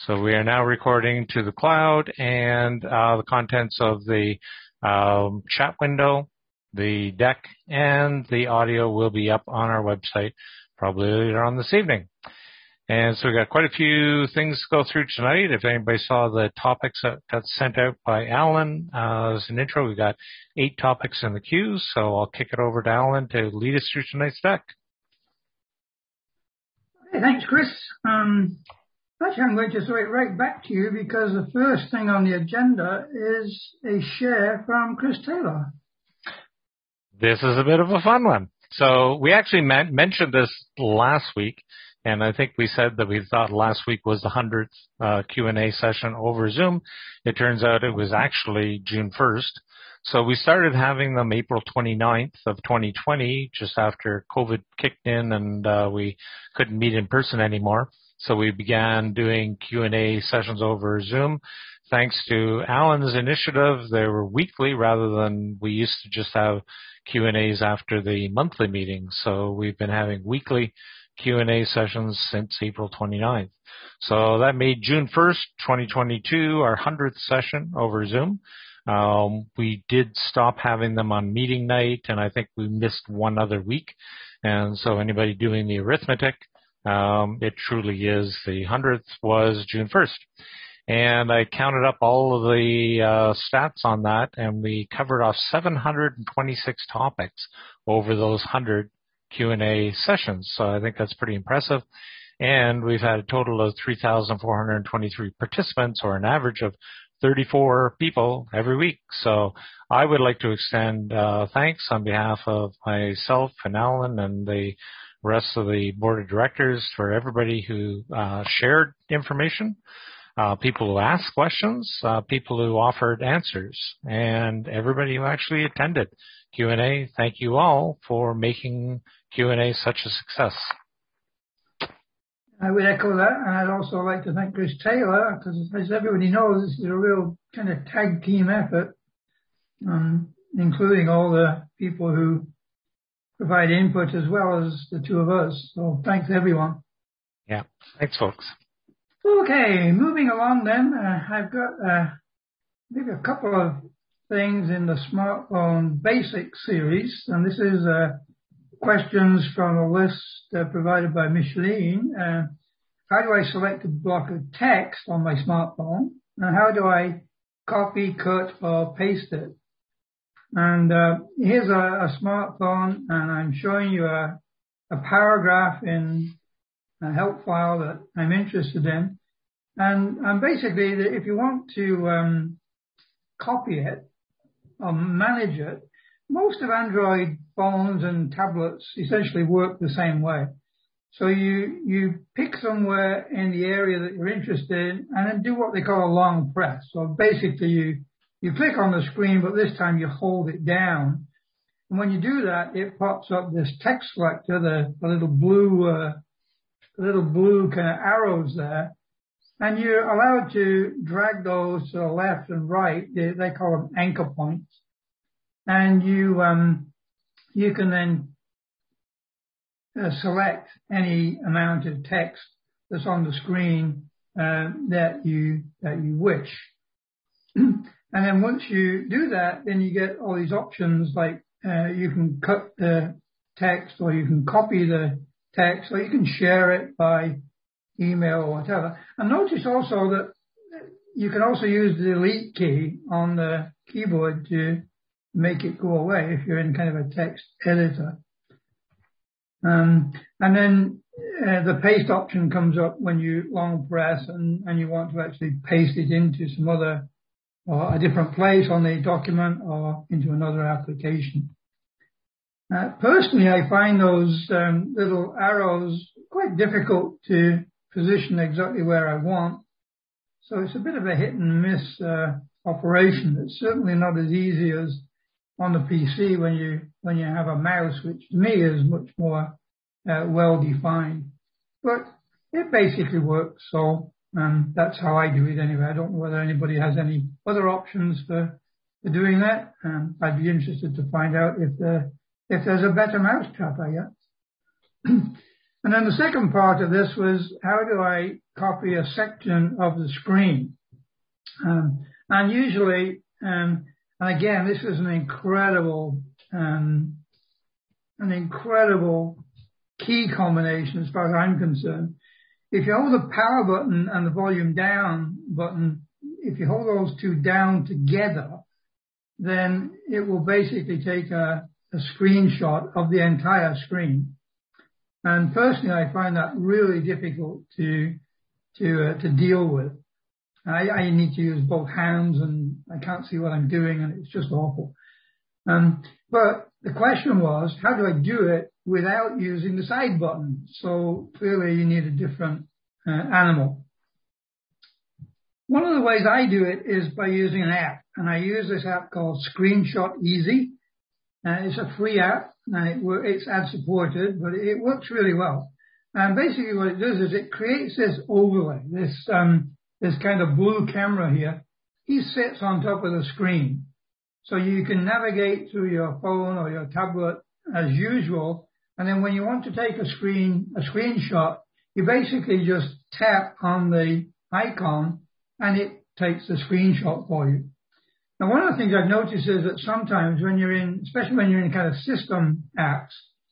So we are now recording to the cloud, and the contents of the chat window, the deck, and the audio will be up on our website probably later on this evening. And so we got quite a few things to go through tonight. If anybody saw the topics that got sent out by Alan as an intro, we got 8 topics in the queue. So I'll kick it over to Alan to lead us through tonight's deck. Hey, thanks, Chris. Actually, I'm going to throw it right back to you because the first thing on the agenda is a share from Chris Taylor. This is a bit of a fun one. So we actually mentioned this last week. And I think we said that we thought last week was the 100th Q&A session over Zoom. It turns out it was actually June 1st. So we started having them April 29th of 2020, just after COVID kicked in and we couldn't meet in person anymore. So we began doing Q&A sessions over Zoom. Thanks to Alan's initiative, they were weekly rather than we used to just have Q&As after the monthly meetings. So we've been having weekly Q&A sessions since April 29th. So that made June 1st, 2022, our 100th session over Zoom. We did stop having them on meeting night, and I think we missed one other week. And so anybody doing the arithmetic, it truly is the 100th was June 1st. And I counted up all of the stats on that, and we covered off 726 topics over those 100 Q&A sessions. So I think that's pretty impressive. And we've had a total of 3,423 participants, or an average of 34 people every week. So I would like to extend thanks on behalf of myself and Alan and the rest of the board of directors for everybody who shared information, people who asked questions, people who offered answers, and everybody who actually attended Q&A. Thank you all for making Q&A such a success. I would echo that, and I'd also like to thank Chris Taylor, because as everybody knows, this is a real kind of tag team effort, including all the people who provide input as well as the two of us. So thanks, everyone. Yeah, thanks, folks. Okay, moving along then, I've got maybe a couple of things in the smartphone basics series, and this is questions from a list provided by Micheline. How do I select a block of text on my smartphone, and how do I copy, cut, or paste it? And here's a smartphone, and I'm showing you a paragraph in a help file that I'm interested in. And basically, if you want to copy it or manage it, most of Android phones and tablets essentially work the same way. So you pick somewhere in the area that you're interested in and then do what they call a long press. So basically you click on the screen, but this time you hold it down. And when you do that, it pops up this text selector, the little blue kind of arrows there. And you're allowed to drag those to the left and right. They call them anchor points. And you can then select any amount of text that's on the screen that you wish. And then once you do that, then you get all these options like you can cut the text, or you can copy the text, or you can share it by email or whatever. And notice also that you can also use the delete key on the keyboard to make it go away if you're in kind of a text editor. And then the paste option comes up when you long press and you want to actually paste it into some other, or a different place on the document or into another application. Personally, I find those little arrows quite difficult to position exactly where I want. So it's a bit of a hit and miss operation. It's certainly not as easy as on the PC when you have a mouse, which to me is much more well defined. But it basically works. So that's how I do it anyway. I don't know whether anybody has any other options for doing that. I'd be interested to find out if there's a better mousetrap, I guess. And then the second part of this was, how do I copy a section of the screen? And usually, and again, this is an incredible key combination as far as I'm concerned. If you hold the power button and the volume down button, if you hold those two down together, then it will basically take a screenshot of the entire screen. And personally, I find that really difficult to deal with. I need to use both hands, and I can't see what I'm doing, and it's just awful. But the question was, how do I do it without using the side button? So clearly, you need a different animal. One of the ways I do it is by using an app, and I use this app called Screenshot Easy. It's a free app, and it's ad supported, but it works really well. And basically what it does is it creates this overlay, this kind of blue camera here. He sits on top of the screen. So you can navigate through your phone or your tablet as usual. And then when you want to take a screenshot, you basically just tap on the icon and it takes the screenshot for you. Now, one of the things I've noticed is that sometimes when you're in, especially when you're in kind of system apps,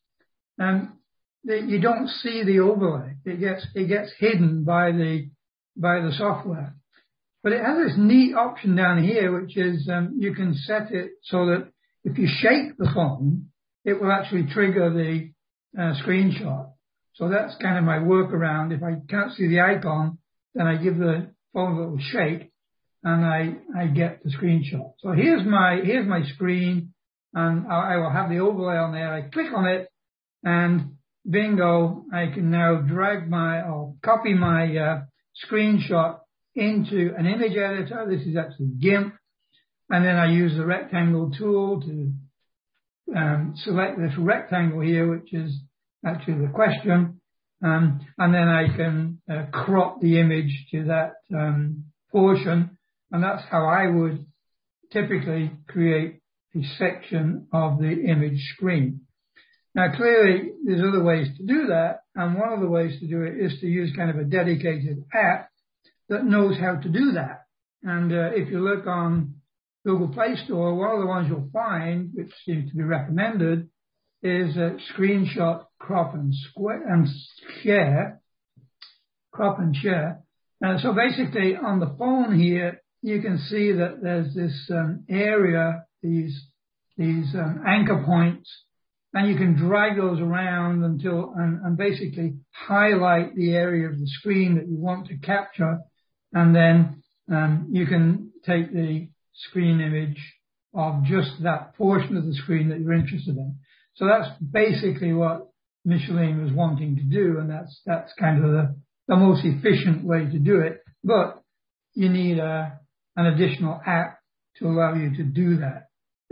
you don't see the overlay. It gets hidden by the software. But it has this neat option down here, which is you can set it so that if you shake the phone, it will actually trigger the screenshot. So that's kind of my workaround. If I can't see the icon, then I give the phone a little shake, and I get the screenshot. So here's my screen, and I will have the overlay on there. I click on it, and bingo, I can now copy my screenshot into an image editor. This is actually GIMP. And then I use the rectangle tool to select this rectangle here, which is actually the question. And then I can crop the image to that portion. And that's how I would typically create a section of the image screen. Now, clearly, there's other ways to do that. And one of the ways to do it is to use kind of a dedicated app that knows how to do that. And if you look on Google Play Store, one of the ones you'll find, which seems to be recommended, is Screenshot Crop and Share. Crop and Share. So basically, on the phone here, you can see that there's this area, these anchor points, and you can drag those around and basically highlight the area of the screen that you want to capture, and then you can take the screen image of just that portion of the screen that you're interested in. So that's basically what Micheline was wanting to do, and that's kind of the most efficient way to do it. But you need an additional app to allow you to do that.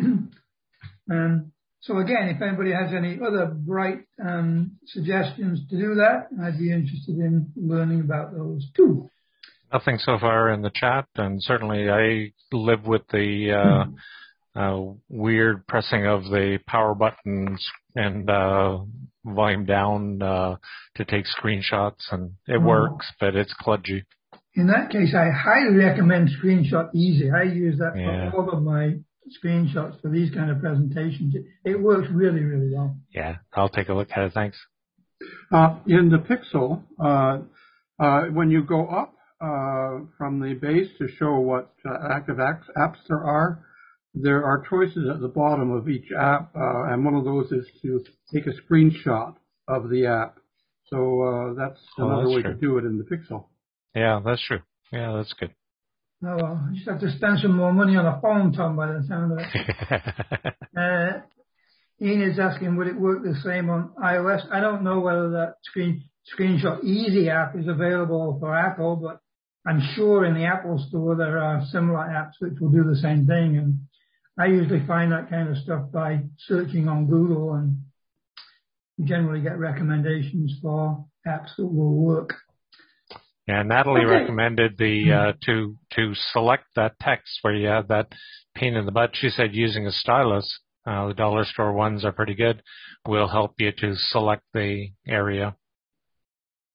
So again, if anybody has any other bright suggestions to do that, I'd be interested in learning about those too. Nothing so far in the chat, and certainly I live with the weird pressing of the power buttons and volume down to take screenshots, and it works, but it's kludgy. In that case, I highly recommend Screenshot Easy. I use that for all of my screenshots for these kind of presentations. It works really, really well. Yeah, I'll take a look at it. Thanks. In the Pixel, when you go up from the base to show what active apps there are choices at the bottom of each app, and one of those is to take a screenshot of the app. So that's another way to do it in the Pixel. Yeah, that's true. Yeah, that's good. Oh, well, I just have to spend some more money on a phone, Tom, by the sound of it. Ian is asking, would it work the same on iOS? I don't know whether that Screenshot Easy app is available for Apple, but I'm sure in the Apple Store there are similar apps which will do the same thing. And I usually find that kind of stuff by searching on Google, and you generally get recommendations for apps that will work. Yeah, Natalie recommended the to select that text where you have that pain in the butt. She said using a stylus, the dollar store ones are pretty good, will help you to select the area.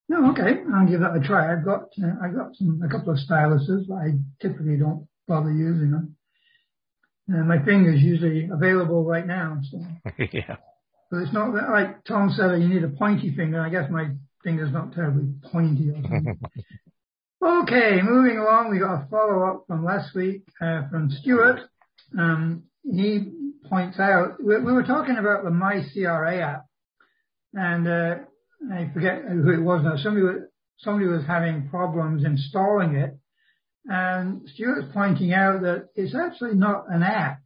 No, okay, I'll give that a try. I've got a couple of styluses, but I typically don't bother using them. My finger's usually available right now, so. Yeah. But it's not that, like Tom said, that you need a pointy finger. I guess my finger's not terribly pointy or something. Okay, moving along, we got a follow-up from last week from Stuart. He points out, we were talking about the MyCRA app, and I forget who it was now. Somebody was having problems installing it, and Stuart's pointing out that it's actually not an app.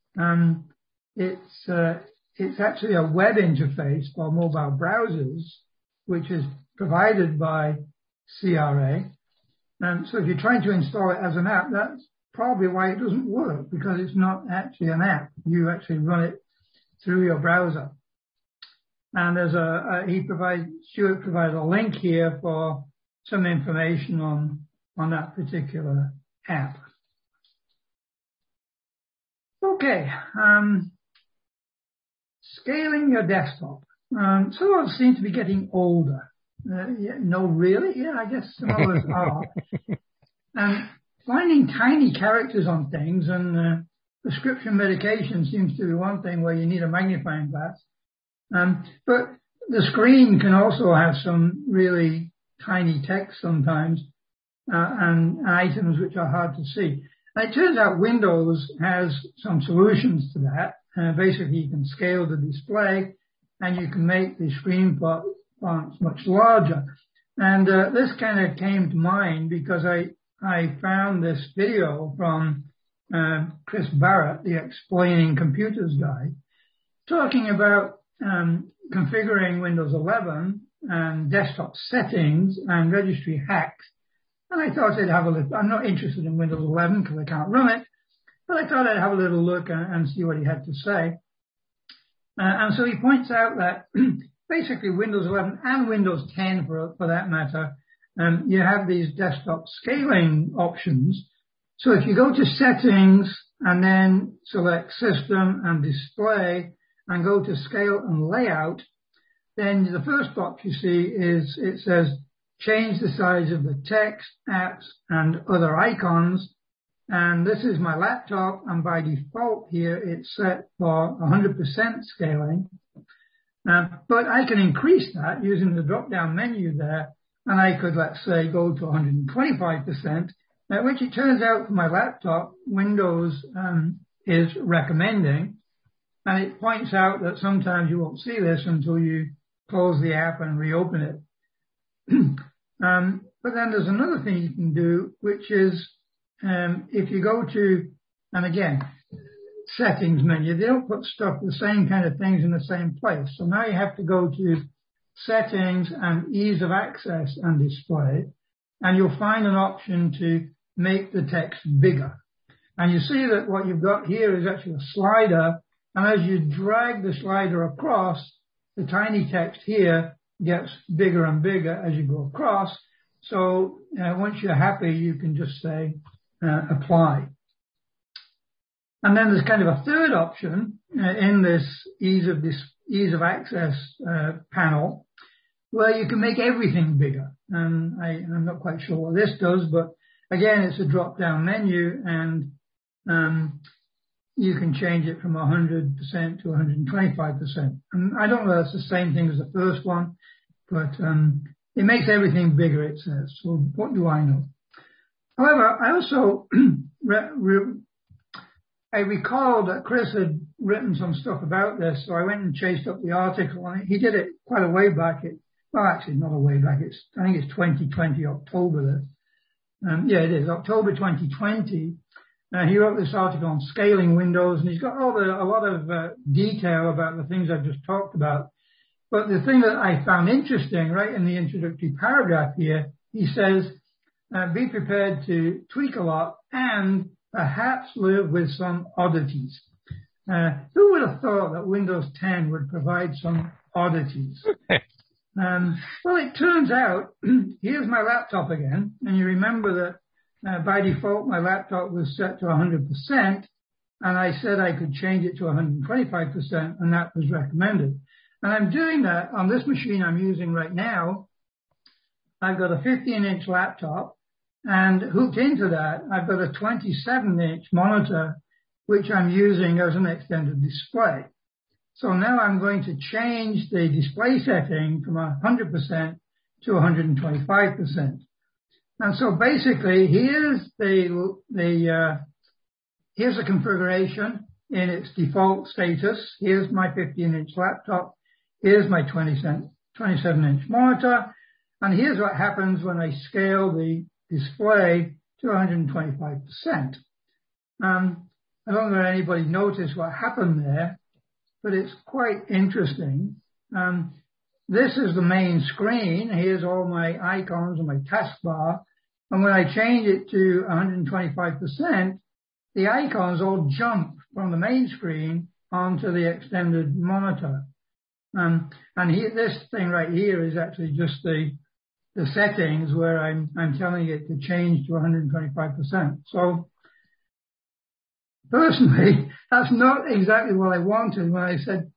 It's actually a web interface for mobile browsers, which is provided by CRA. So if you're trying to install it as an app, that's probably why it doesn't work, because it's not actually an app. You actually run it through your browser. And there's Stuart provided a link here for some information on that particular app. Okay, scaling your desktop. Some of us seem to be getting older. No, really? Yeah, I guess some of us are. And finding tiny characters on things and prescription medication seems to be one thing where you need a magnifying glass. But the screen can also have some really tiny text sometimes and items which are hard to see. And it turns out Windows has some solutions to that. Basically, you can scale the display and you can make the screen fonts much larger. And this kind of came to mind because I found this video from Chris Barrett, the Explaining Computers guy, talking about configuring Windows 11 and desktop settings and registry hacks. And I thought I'd have a look. I'm not interested in Windows 11 because I can't run it, but I thought I'd have a little look and see what he had to say. And so he points out that basically Windows 11 and Windows 10 for that matter, you have these desktop scaling options. So if you go to settings and then select system and display and go to scale and layout, then the first box you see it says change the size of the text, apps and other icons. And this is my laptop, and by default here it's set for 100% scaling. But I can increase that using the drop-down menu there, and I could, let's say, go to 125%, which it turns out for my laptop, Windows is recommending. And it points out that sometimes you won't see this until you close the app and reopen it. But then there's another thing you can do, which is if you go to, and again, settings menu, they don't put the same kind of things in the same place. So now you have to go to settings and ease of access and display, and you'll find an option to make the text bigger. And you see that what you've got here is actually a slider, and as you drag the slider across, the tiny text here gets bigger and bigger as you go across. So once you're happy, you can just say apply. And then there's kind of a third option in this ease of access panel, where you can make everything bigger. And I'm not quite sure what this does, but again, it's a drop-down menu, and you can change it from 100% to 125%. And I don't know if that's the same thing as the first one, but it makes everything bigger, it says. So what do I know? However, I also I recall that Chris had written some stuff about this, so I went and chased up the article, and he did it quite a way back. Well, actually, not a way back. I think it's 2020 October. Yeah, it is October 2020. He wrote this article on scaling Windows, and he's got a lot of detail about the things I've just talked about. But the thing that I found interesting, right in the introductory paragraph here, he says, be prepared to tweak a lot and perhaps live with some oddities. Who would have thought that Windows 10 would provide some oddities? Well, it turns out, here's my laptop again, and you remember that by default my laptop was set to 100%, and I said I could change it to 125%, and that was recommended. And I'm doing that on this machine I'm using right now. I've got a 15-inch laptop, and hooked into that, I've got a 27-inch monitor, which I'm using as an extended display. So now I'm going to change the display setting from 100% to 125%. And so basically, here's the configuration in its default status. Here's my 15-inch laptop. Here's my 27-inch monitor. And here's what happens when I scale the display to 125%. I don't know if anybody noticed what happened there, but it's quite interesting. This is the main screen. Here's all my icons and my taskbar. And when I change it to 125%, the icons all jump from the main screen onto the extended monitor. This thing right here is actually just the settings where I'm telling it to change to 125%. So personally, that's not exactly what I wanted when I said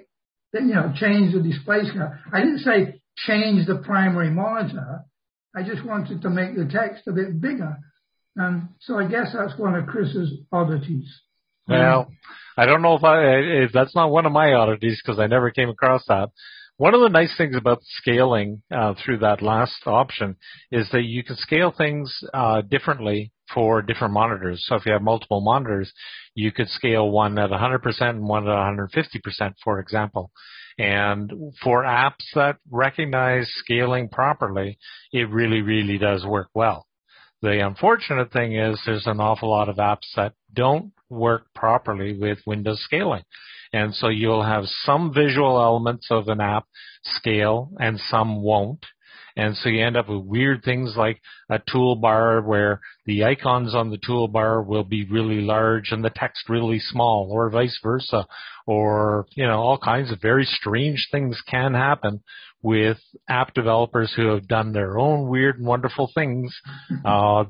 change the display scale. I didn't say change the primary monitor. I just wanted to make the text a bit bigger. So I guess that's one of Chris's oddities. Well, I don't know if that's not one of my oddities because I never came across that. One of the nice things about scaling through that last option is that you can scale things differently for different monitors. So if you have multiple monitors, you could scale one at 100% and one at 150%, for example. And for apps that recognize scaling properly, it really, really does work well. The unfortunate thing is there's an awful lot of apps that don't work properly with Windows scaling. And so you'll have some visual elements of an app scale and some won't. And so you end up with weird things like a toolbar where the icons on the toolbar will be really large and the text really small, or vice versa. Or, all kinds of very strange things can happen with app developers who have done their own weird and wonderful things I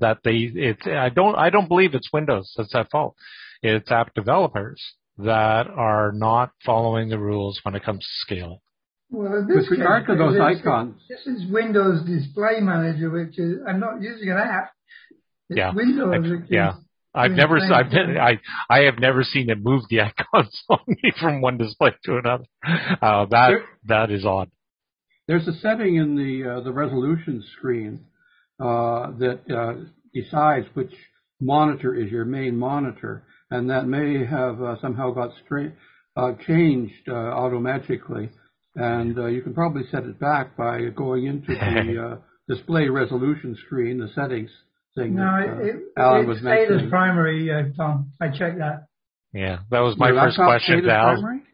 don't believe it's Windows that's at fault. It's app developers that are not following the rules when it comes to scaling. Well, with regard to those icons, this is Windows Display Manager, which is I'm not using an app. It's Windows. I have never seen it move the icons on me from one display to another. That is odd. There's a setting in the resolution screen that decides which monitor is your main monitor, and that may have somehow got changed automatically. And you can probably set it back by going into the display resolution screen, the settings thing. No, Alan was stayed mentioning. as primary, Tom. I checked that. Yeah, that was my first question to Alan. Primary?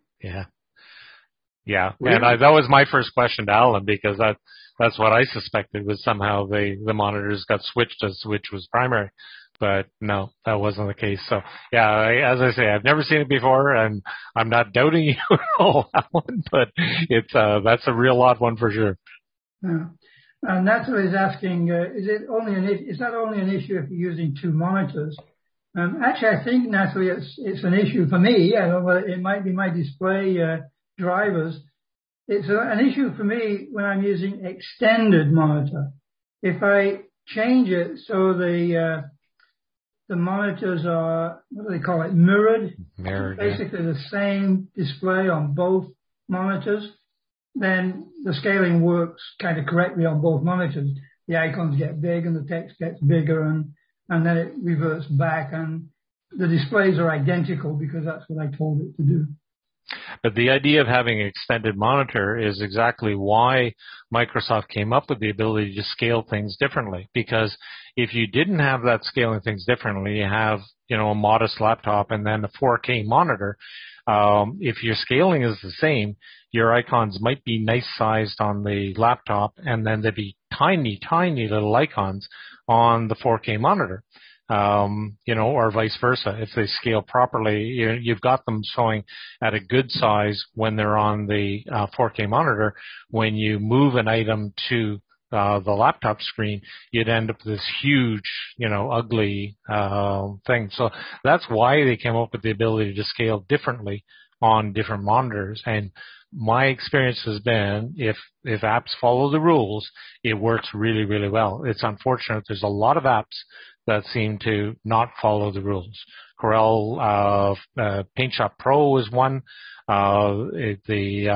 Yeah. Really? And that was my first question to Alan because that's what I suspected was somehow the monitors got switched as which was primary. But no, that wasn't the case. So yeah, as I say, I've never seen it before, and I'm not doubting you at all, Alan. But that's a real odd one for sure. Yeah. And Natalie is asking, is that only an issue if you're using two monitors? Actually, I think, Natalie, it's an issue for me. I don't know, it might be my display drivers. It's an issue for me when I'm using extended monitor. If I change it so the monitors are, what do they call it, mirrored? Basically the same display on both monitors, then the scaling works kind of correctly on both monitors. The icons get big and the text gets bigger and then it reverts back and the displays are identical because that's what I told it to do. But the idea of having an extended monitor is exactly why Microsoft came up with the ability to scale things differently. Because if you didn't have that scaling things differently, you have, a modest laptop and then a 4K monitor. If your scaling is the same, your icons might be nice sized on the laptop and then there'd be tiny, tiny little icons on the 4K monitor. Or vice versa. If they scale properly, you've got them showing at a good size when they're on the 4K monitor. When you move an item to the laptop screen, you'd end up with this huge, ugly thing. So that's why they came up with the ability to scale differently on different monitors. And my experience has been if apps follow the rules, it works really, really well. It's unfortunate. There's a lot of apps that seem to not follow the rules. Corel PaintShop Pro is one. There's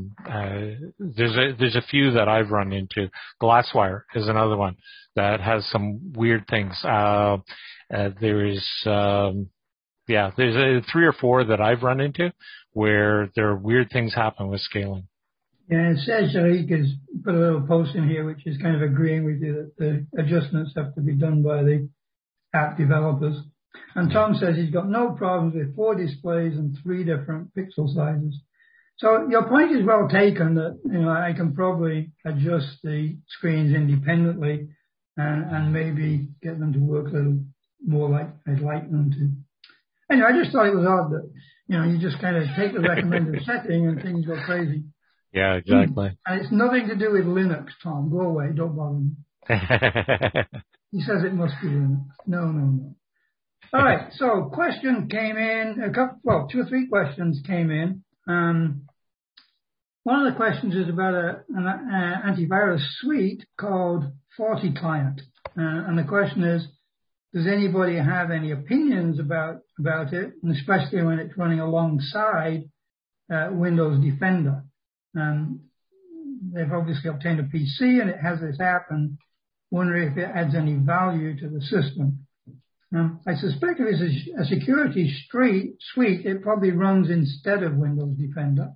a few that I've run into. Glasswire is another one that has some weird things. There's 3 or 4 that I've run into where there are weird things happen with scaling. Yeah, it says Sharik has put a little post in here which is kind of agreeing with you that the adjustments have to be done by the app developers. And Tom says he's got no problems with 4 displays and 3 different pixel sizes. So your point is well taken that, I can probably adjust the screens independently and maybe get them to work a little more like I'd like them to. Anyway, I just thought it was odd that, you just kind of take the recommended setting and things go crazy. Yeah, exactly. And it's nothing to do with Linux, Tom. Go away. Don't bother me. He says it must be Linux. No. All right. So question came in, 2 or 3 questions came in. One of the questions is about an antivirus suite called FortiClient. And the question is, does anybody have any opinions about it, and especially when it's running alongside Windows Defender? They've obviously obtained a PC and it has this app and wondering if it adds any value to the system. I suspect if it's a security suite, it probably runs instead of Windows Defender.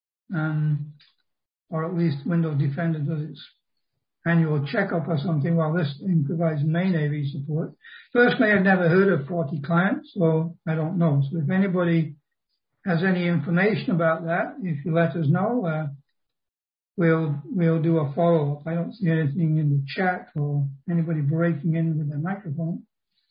Or at least Windows Defender does its annual checkup or something, while this thing provides main AV support. Personally, I've never heard of FortiClient, so I don't know. So if anybody has any information about that, if you let us know, we'll do a follow-up. I don't see anything in the chat or anybody breaking in with their microphone.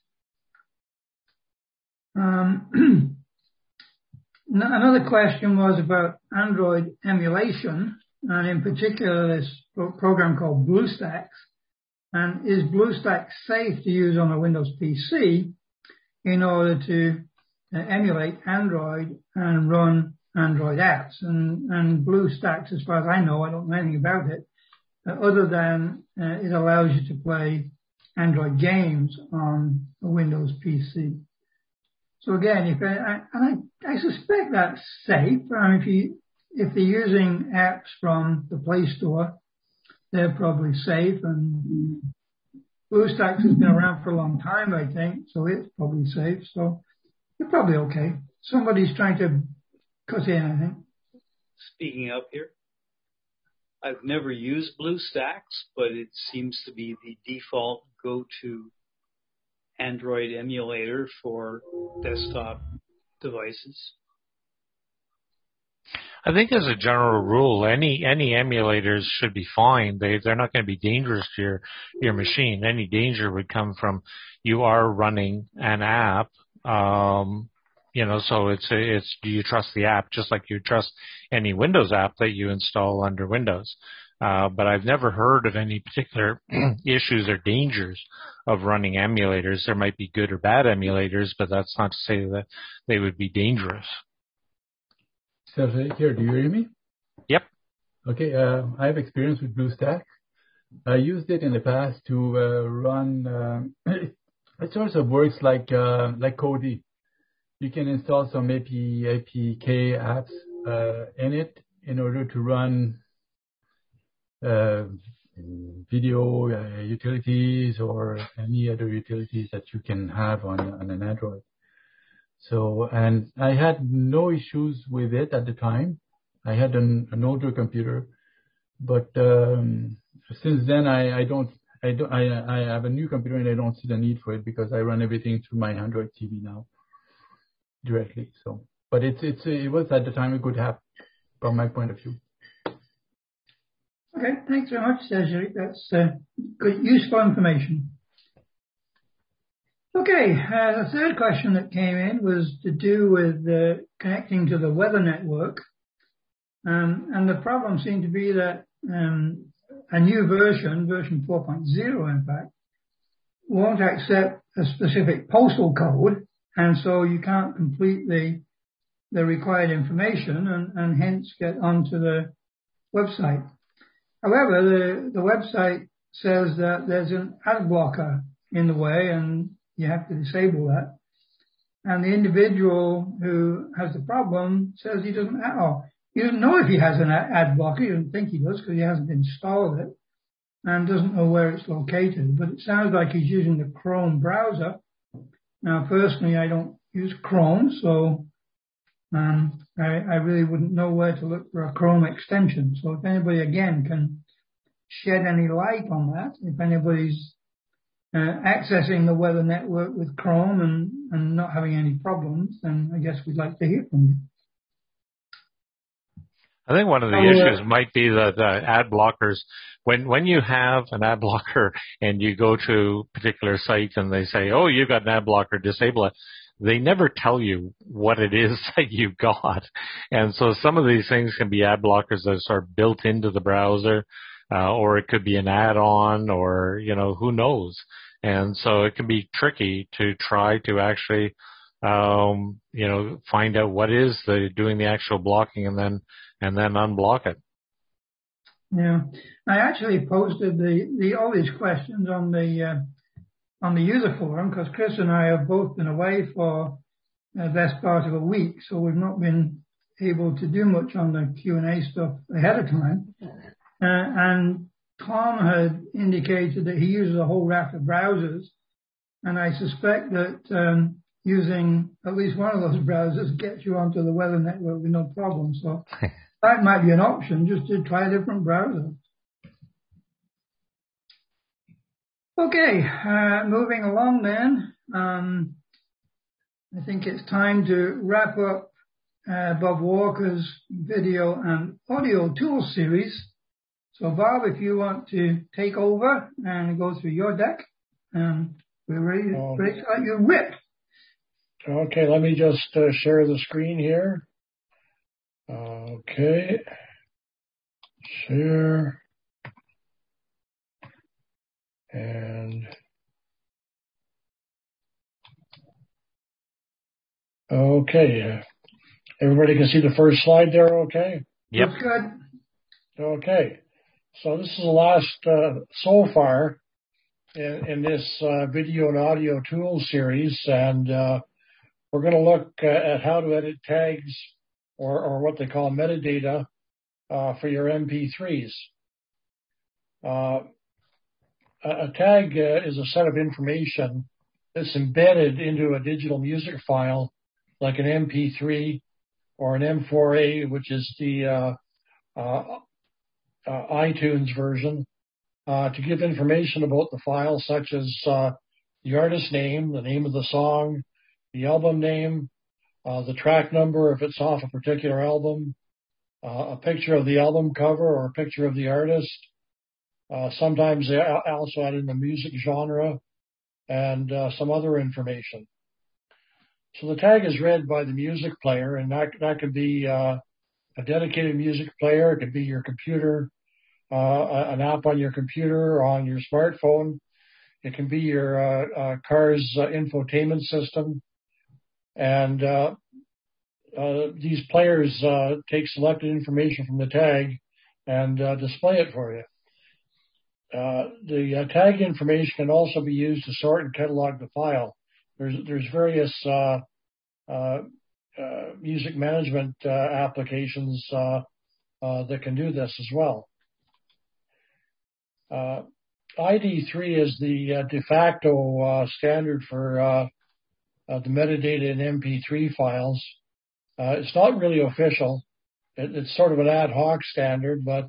Another question was about Android emulation, and in particular this program called BlueStacks. And is BlueStacks safe to use on a Windows PC in order to emulate Android and run Android apps? And BlueStacks, as far as I know, I don't know anything about it, other than it allows you to play Android games on a Windows PC. So again, I suspect that's safe. If they're using apps from the Play Store, they're probably safe. And BlueStacks has been around for a long time, I think, so it's probably safe. So you're probably okay. Somebody's trying to cut in, I think. Speaking up here, I've never used BlueStacks, but it seems to be the default go-to Android emulator for desktop devices. I think as a general rule, any emulators should be fine. They're not going to be dangerous to your machine. Any danger would come from you are running an app, so it's do you trust the app just like you trust any Windows app that you install under Windows. But I've never heard of any particular issues or dangers of running emulators. There might be good or bad emulators, but that's not to say that they would be dangerous. So here, do you hear me? Yep. Okay, I have experience with BlueStacks. I used it in the past to run. It sort of works like Kodi. You can install some APK apps in it in order to run video utilities or any other utilities that you can have on an Android. So, and I had no issues with it at the time. I had an older computer, but since then I have a new computer and I don't see the need for it because I run everything through my Android TV now directly. So, but it was at the time a good app from my point of view. Okay, thanks very much, Sergey. That's good, useful information. Okay, the third question that came in was to do with connecting to the weather network. And the problem seemed to be that a new version 4.0 in fact, won't accept a specific postal code, and so you can't complete the the required information and hence get onto the website. However, the website says that there's an ad blocker in the way and you have to disable that. And the individual who has the problem says he doesn't know if he has an ad blocker. He doesn't think he does because he hasn't installed it and doesn't know where it's located. But it sounds like he's using the Chrome browser. Now, personally, I don't use Chrome, so I really wouldn't know where to look for a Chrome extension. So if anybody, again, can shed any light on that, if anybody's accessing the weather network with Chrome and not having any problems, then I guess we'd like to hear from you. I think one of the issues might be that ad blockers, when you have an ad blocker and you go to particular sites and they say, oh, you've got an ad blocker, disable it, they never tell you what it is that you've got. And so some of these things can be ad blockers that are sort of built into the browser, or it could be an add-on, or, who knows. And so it can be tricky to try to actually, find out what is doing the actual blocking and then unblock it. Yeah, I actually posted all these questions on the user forum because Chris and I have both been away for the best part of a week, so we've not been able to do much on the Q&A stuff ahead of time. And Tom had indicated that he uses a whole raft of browsers, and I suspect that using at least one of those browsers gets you onto the weather network with no problem. So that might be an option, just to try a different browser. Okay, moving along then. I think it's time to wrap up Bob Walker's video and audio tools series. So Bob, if you want to take over and go through your deck, we're ready to let you rip. Okay, let me just share the screen here. Okay, share. And okay, everybody can see the first slide there, okay? Yep. That's good. Okay, so this is the last so far in this video and audio tools series, and we're going to look at how to edit tags or what they call metadata for your MP3s. A tag is a set of information that's embedded into a digital music file, like an MP3 or an M4A, which is the iTunes version, to give information about the file, such as the artist name, the name of the song, the album name, the track number if it's off a particular album, a picture of the album cover or a picture of the artist. Sometimes they also add in the music genre and some other information. So the tag is read by the music player, and that could be a dedicated music player. It could be your computer, an app on your computer or on your smartphone. It can be your car's infotainment system. And these players take selected information from the tag and display it for you. The tag information can also be used to sort and catalog the file. There's various music management applications that can do this as well. ID3 is the de facto standard for the metadata in MP3 files. It's not really official. It's sort of an ad hoc standard, but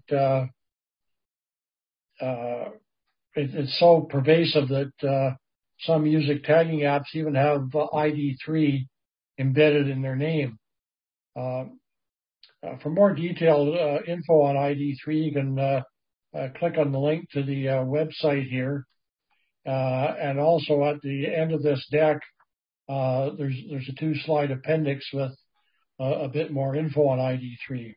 it's so pervasive that some music tagging apps even have ID3 embedded in their name. For more detailed info on ID3, you can click on the link to the website here. And also at the end of this deck, there's a 2-slide appendix with a bit more info on ID3.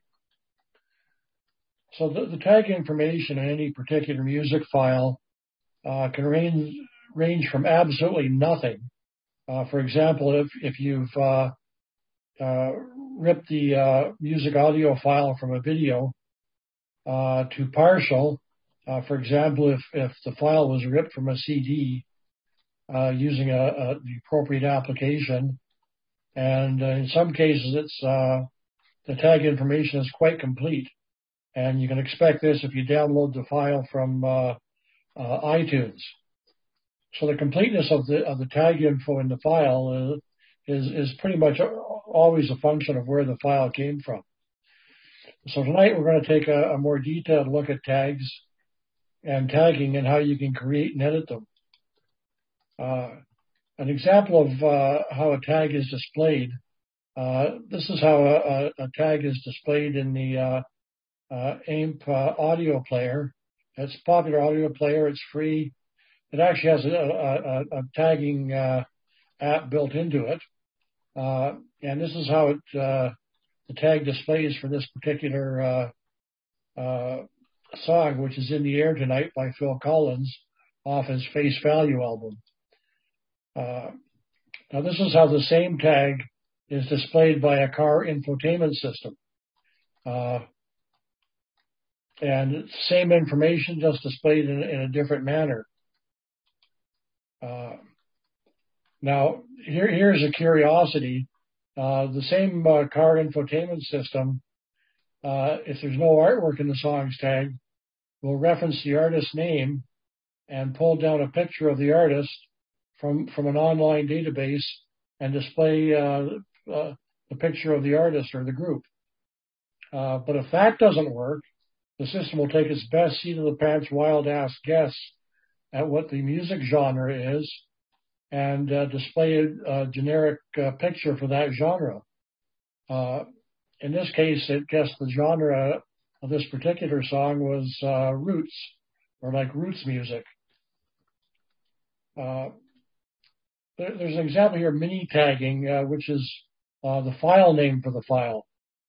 So the tag information in any particular music file can range from absolutely nothing. For example, if you've rip the music audio file from a video to partial. For example, if the file was ripped from a CD using the appropriate application, and in some cases it's the tag information is quite complete, and you can expect this if you download the file from iTunes. So the completeness of the tag info in the file is pretty much always a function of where the file came from. So tonight we're going to take a more detailed look at tags and tagging and how you can create and edit them. An example of how a tag is displayed. This is how a tag is displayed in the AIMP audio player. It's a popular audio player. It's free. It actually has a tagging app built into it. And this is how the tag displays for this particular song, which is In the Air Tonight by Phil Collins off his Face Value album. Now this is how the same tag is displayed by a car infotainment system. And it's the same information, just displayed in a different manner. Now, here's a curiosity. The same car infotainment system, if there's no artwork in the song's tag, will reference the artist's name and pull down a picture of the artist from an online database and display the picture of the artist or the group. But if that doesn't work, the system will take its best seat of the pants wild ass guess at what the music genre is and display a generic picture for that genre. In this case, it guessed the genre of this particular song was roots, or like roots music. There's an example here, mini tagging, which is the file name for the file.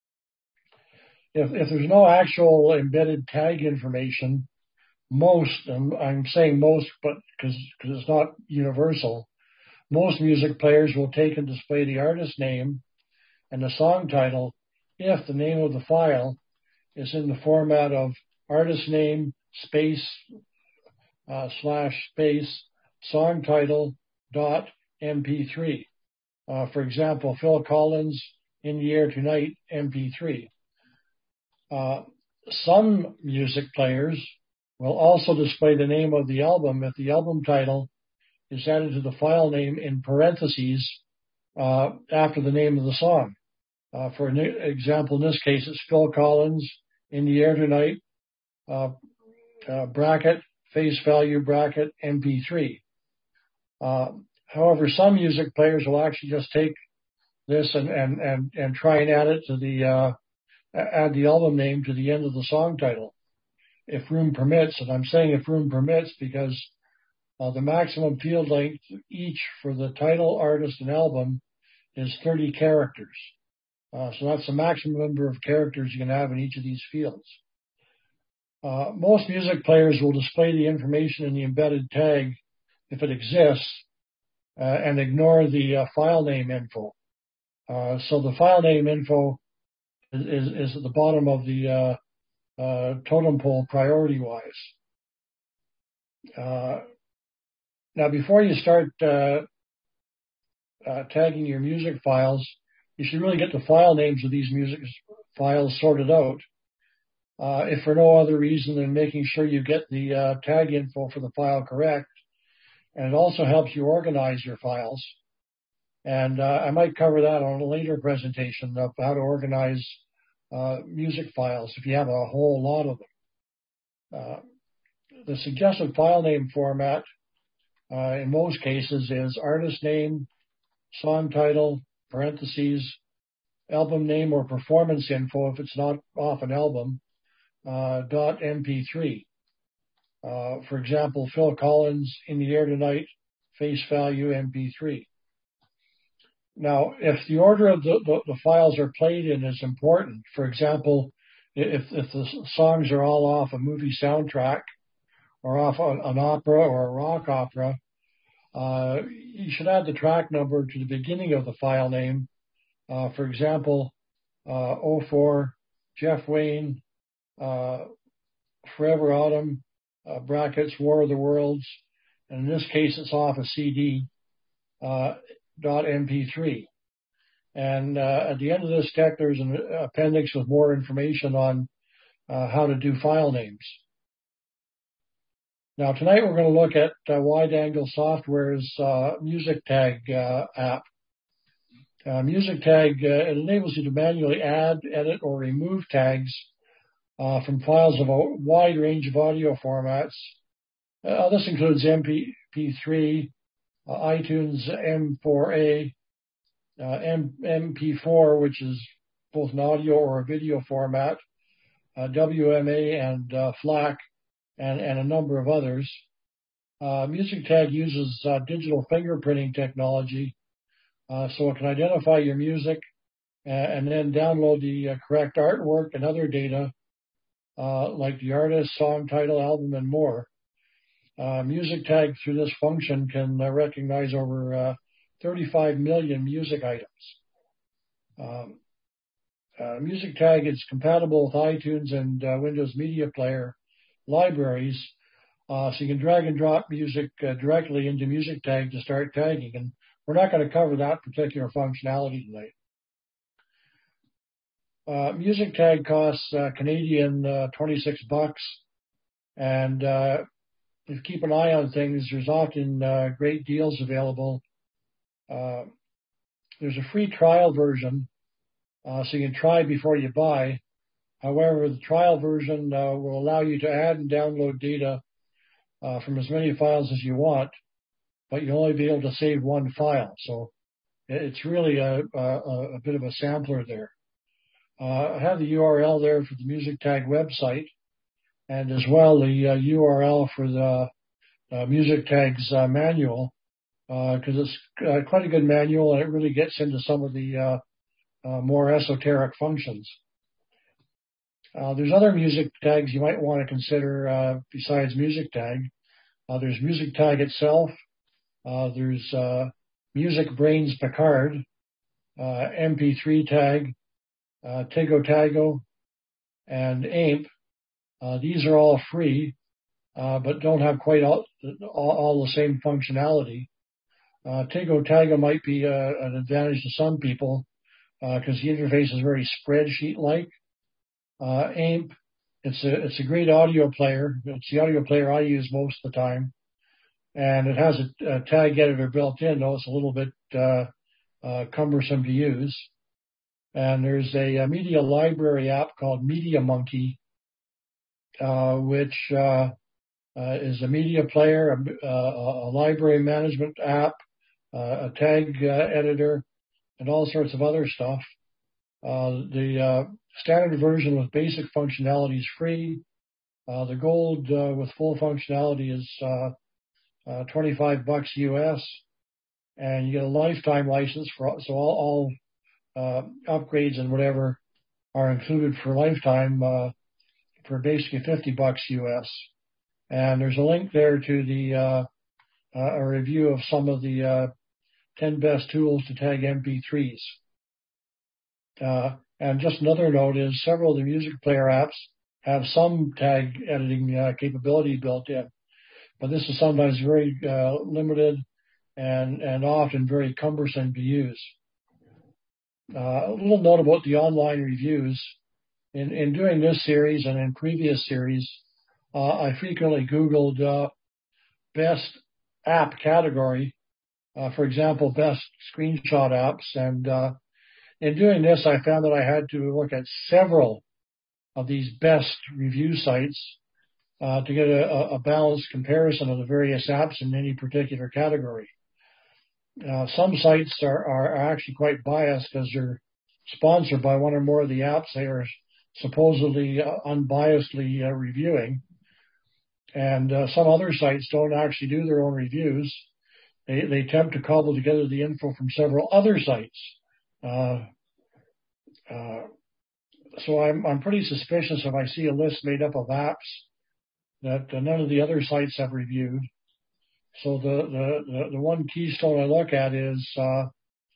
If there's no actual embedded tag information, most, and I'm saying most, but because it's not universal, most music players will take and display the artist name and the song title if the name of the file is in the format of artist name space / space song title .mp3. For example, Phil Collins, In the Air Tonight, MP3. Some music players will also display the name of the album if the album title is added to the file name in parentheses after the name of the song. For an example, in this case, it's Phil Collins, In the Air Tonight, bracket, face value, bracket, MP3. However, some music players will actually just take this and try and add it to add the album name to the end of the song title, if room permits. And I'm saying if room permits because the maximum field length each for the title, artist, and album is 30 characters. So that's the maximum number of characters you can have in each of these fields. Most music players will display the information in the embedded tag if it exists and ignore the file name info. So the file name info is at the bottom of the totem pole priority-wise. Now, before you start tagging your music files, you should really get the file names of these music files sorted out, if for no other reason than making sure you get the tag info for the file correct. And it also helps you organize your files. And I might cover that on a later presentation of how to organize music files if you have a whole lot of them. The suggested file name format in most cases is artist name, song title, parentheses, album name or performance info if it's not off an album, .mp3. For example, Phil Collins, In the Air Tonight, face value, MP3. Now, if the order of the files are played in is important, for example, if the songs are all off a movie soundtrack or off an opera or a rock opera, you should add the track number to the beginning of the file name. For example, 04, Jeff Wayne, Forever Autumn, brackets, War of the Worlds, and in this case it's off a CD, .mp3. And at the end of this deck, there's an appendix with more information on how to do file names. Now tonight we're going to look at Wide Angle Software's Music Tag app. Music Tag, it enables you to manually add, edit, or remove tags from files of a wide range of audio formats. This includes MP3, iTunes M4A, MP4, which is both an audio or a video format, WMA and FLAC, and a number of others. Music Tag uses digital fingerprinting technology, so it can identify your music and then download the correct artwork and other data, like the artist, song title, album, and more. Music Tag, through this function, can recognize over 35 million music items. Music Tag is compatible with iTunes and Windows Media Player libraries, so you can drag and drop music directly into Music Tag to start tagging. And we're not going to cover that particular functionality tonight. Music Tag costs Canadian $26, and if you keep an eye on things, there's often great deals available. There's a free trial version, so you can try before you buy. However, the trial version will allow you to add and download data from as many files as you want, but you'll only be able to save one file. So it's really a bit of a sampler there. I have the URL there for the Music Tag website, and as well the URL for the Music Tag's manual, because it's quite a good manual, and it really gets into some of the more esoteric functions. There's other music tags you might want to consider besides Music Tag. There's Music Tag itself. There's Music Brains Picard, MP3 Tag, Tego Tago, and AIMP. These are all free, but don't have quite all the same functionality. Tego Tago might be an advantage to some people because the interface is very spreadsheet-like. AIMP, it's a great audio player. It's the audio player I use most of the time, and it has a tag editor built in, though it's a little bit cumbersome to use. And there's a media library app called Media Monkey, which is a media player, a library management app, a tag editor, and all sorts of other stuff. The standard version with basic functionality is free. The gold with full functionality is $25 US, and you get a lifetime license so all upgrades and whatever are included for lifetime for basically $50 US. And there's a link there to the a review of some of the 10 best tools to tag MP3s. And just another note is several of the music player apps have some tag editing capability built in, but this is sometimes very limited and often very cumbersome to use. A little note about the online reviews. In doing this series and in previous series, I frequently Googled best app category, for example, best screenshot apps. And in doing this, I found that I had to look at several of these best review sites to get a balanced comparison of the various apps in any particular category. Some sites are actually quite biased because they're sponsored by one or more of the apps they are supposedly unbiasedly reviewing. And some other sites don't actually do their own reviews. They attempt to cobble together the info from several other sites. So I'm pretty suspicious if I see a list made up of apps that none of the other sites have reviewed. So the one keystone I look at is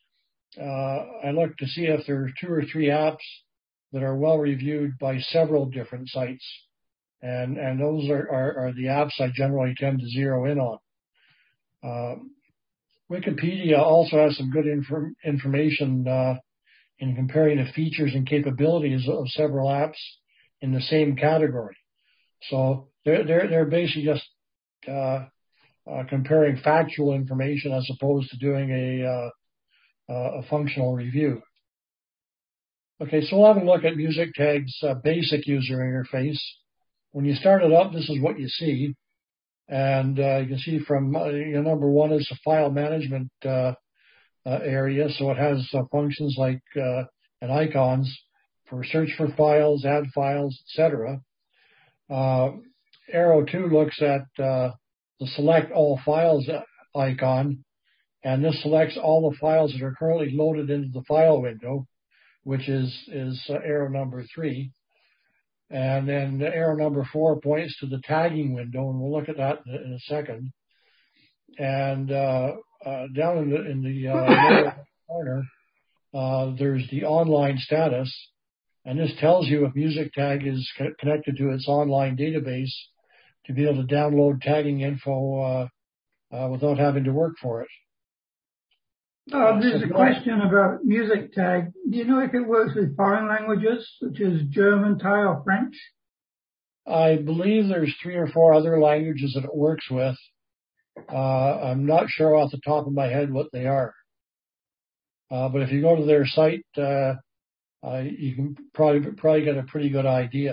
I look to see if there are 2 or 3 apps that are well reviewed by several different sites. And those are the apps I generally tend to zero in on. Wikipedia also has some good information in comparing the features and capabilities of several apps in the same category. So they're basically just comparing factual information as opposed to doing a functional review. Okay, so we'll have a look at MusicTag's basic user interface. When you start it up, this is what you see. And you can see from number 1 is the file management area. So it has functions like and icons for search for files, add files, etc. Arrow 2 looks at the select all files icon, and this selects all the files that are currently loaded into the file window, which is arrow number 3. And then arrow number 4 points to the tagging window, and we'll look at that in a second. And down in the lower corner, there's the online status, and this tells you if MusicTag is connected to its online database to be able to download tagging info without having to work for it. There's a question about MusicTag. Do you know if it works with foreign languages, such as German, Thai, or French? I believe there's 3 or 4 other languages that it works with. I'm not sure off the top of my head what they are. But if you go to their site, you can probably get a pretty good idea.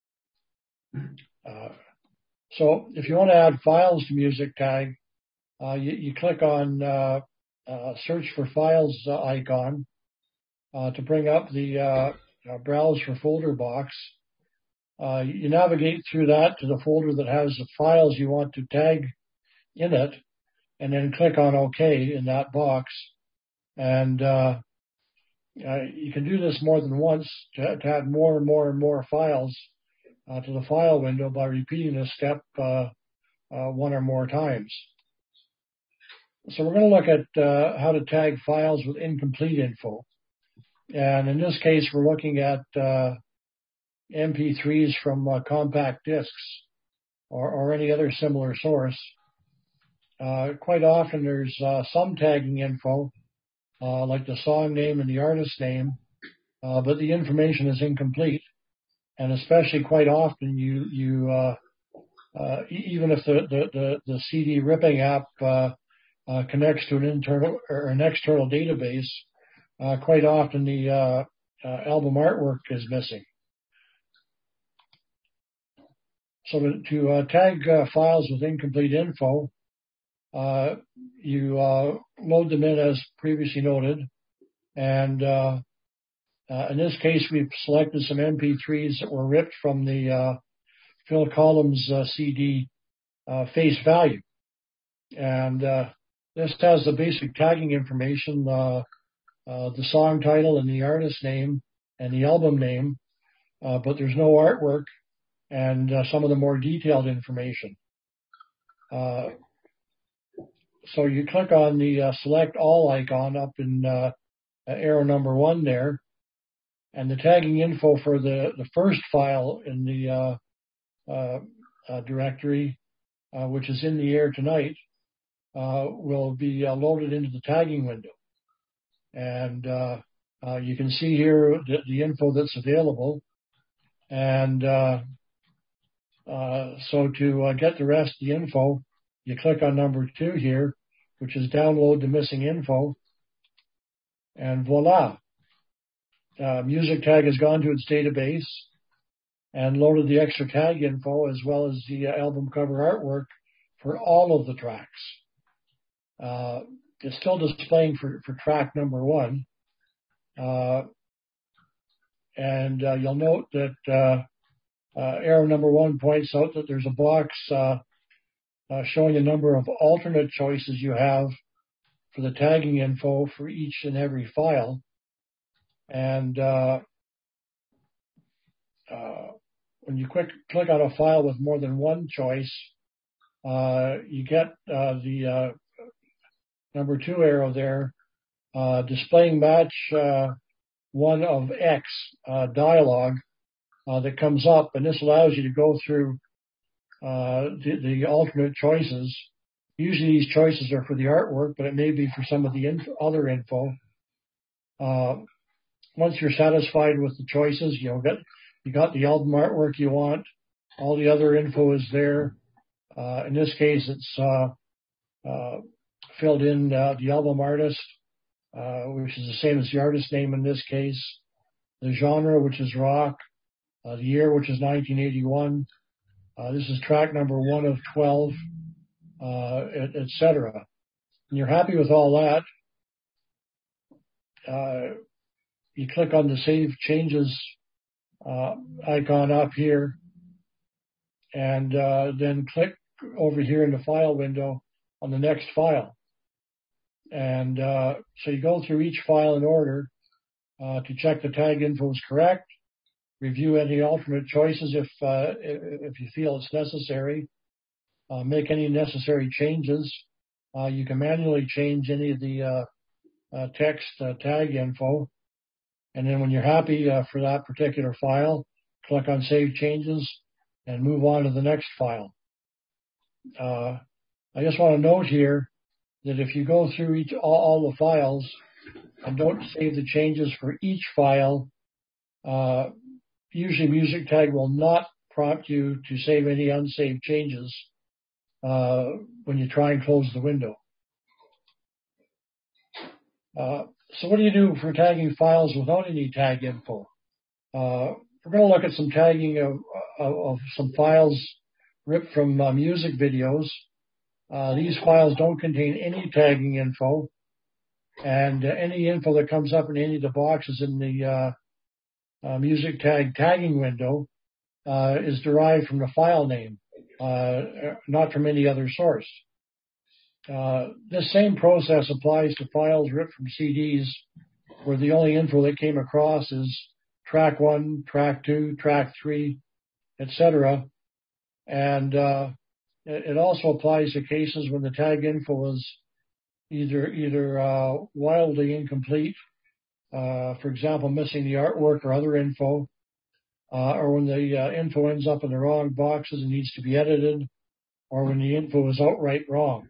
So if you want to add files to MusicTag, you click on search for files icon to bring up the browse for folder box. You navigate through that to the folder that has the files you want to tag in it, and then click on OK in that box. And you can do this more than once to add more and more and more files to the file window by repeating this step 1 or more times. So we're going to look at how to tag files with incomplete info. And in this case, we're looking at MP3s from compact discs or any other similar source. Quite often there's some tagging info, like the song name and the artist name, but the information is incomplete. And especially quite often you even if the CD ripping app connects to an internal or an external database, quite often the album artwork is missing. So to tag files with incomplete info, you load them in as previously noted, and in this case we've selected some MP3s that were ripped from the Phil Collins CD Face Value, and this has the basic tagging information, the song title and the artist name and the album name, but there's no artwork and some of the more detailed information. So you click on the select all icon up in arrow number 1 there, and the tagging info for the first file in the directory, which is in the air tonight, will be loaded into the tagging window. And you can see here the info that's available. And so to get the rest of the info, you click on number 2 here, which is download the missing info. And voila. MusicTag has gone to its database and loaded the extra tag info as well as the album cover artwork for all of the tracks. It's still displaying for track number 1. And you'll note that arrow number 1 points out that there's a box showing the number of alternate choices you have for the tagging info for each and every file. And when you click on a file with more than one choice, you get the number 2 arrow there displaying match 1 of X dialog that comes up, and this allows you to go through the alternate choices. Usually these choices are for the artwork, but it may be for some of the other info. Once you're satisfied with the choices, you got the album artwork you want. All the other info is there. In this case, it's filled in the album artist, which is the same as the artist name in this case, the genre, which is rock, the year, which is 1981. This is track number 1 of 12, etc. And you're happy with all that. You click on the Save Changes icon up here, and then click over here in the file window on the next file. And so you go through each file in order to check the tag info is correct, review any alternate choices if you feel it's necessary, make any necessary changes. You can manually change any of the text tag info. And then when you're happy for that particular file, click on Save Changes and move on to the next file. I just want to note here that if you go through all the files and don't save the changes for each file, usually MusicTag will not prompt you to save any unsaved changes when you try and close the window. So what do you do for tagging files without any tag info? We're going to look at some tagging of some files ripped from music videos. These files don't contain any tagging info, and any info that comes up in any of the boxes in the MusicTag tagging window is derived from the file name, not from any other source. This same process applies to files ripped from CDs, where the only info that came across is track 1, track 2, track 3, etc. And it also applies to cases when the tag info is either wildly incomplete, for example, missing the artwork or other info, or when the info ends up in the wrong boxes and needs to be edited, or when the info is outright wrong.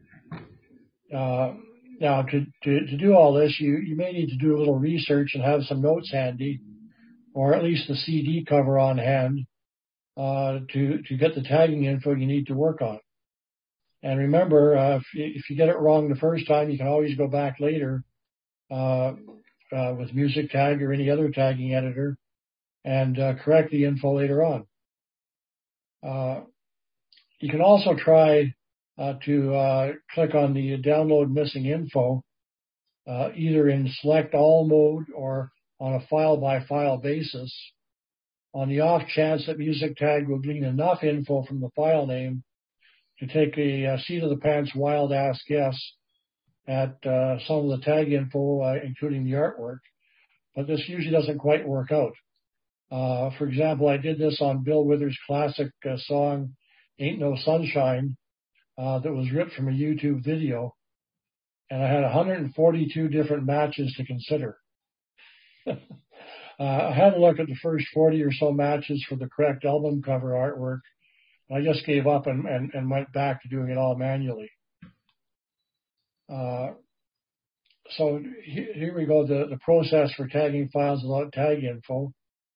Now, to do all this, you may need to do a little research and have some notes handy, or at least the CD cover on hand, to get the tagging info you need to work on. And remember, if you get it wrong the first time, you can always go back later with MusicTag or any other tagging editor and correct the info later on. You can also try to click on the download missing info, either in select all mode or on a file by file basis, on the off chance that MusicTag will glean enough info from the file name to take a seat of the pants wild ass guess at some of the tag info, including the artwork. But this usually doesn't quite work out. For example, I did this on Bill Withers' classic song, Ain't No Sunshine, that was ripped from a YouTube video, and I had 142 different matches to consider. I had a look at the first 40 or so matches for the correct album cover artwork, and I just gave up and went back to doing it all manually. So here we go, the process for tagging files without tag info.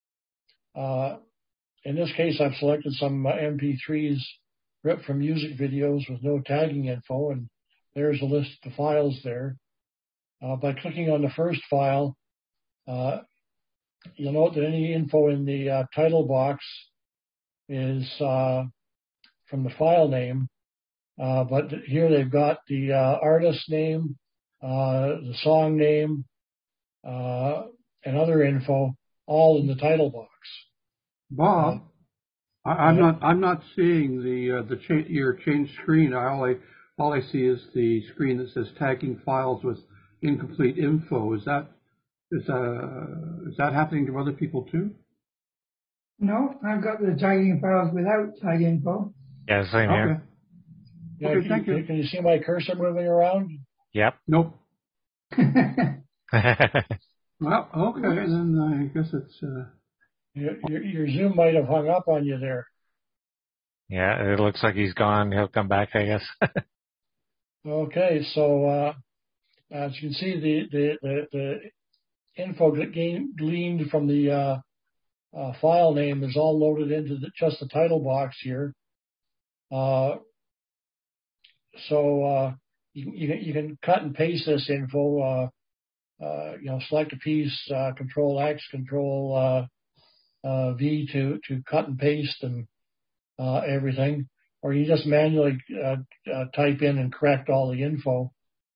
In this case, I've selected some MP3s ripped from music videos with no tagging info, and there's a list of the files there. By clicking on the first file, you'll note that any info in the title box is from the file name, but here they've got the artist name, the song name, and other info, all in the title box. Bob, I'm not seeing your change screen. All I see is the screen that says tagging files with incomplete info. Is that happening to other people too? No, I've got the tagging files without tag info. Yeah, same here. Okay. Yeah, Okay, thank you. Can you see my cursor moving around? Yep. Nope. Well, okay, then I guess it's. Your Zoom might have hung up on you there. Yeah, it looks like he's gone. He'll come back, I guess. Okay, so as you can see, the info gleaned from the file name is all loaded into just the title box here. So you can cut and paste this info. Select a piece, Control X, Control V to cut and paste and everything, or you just manually type in and correct all the info.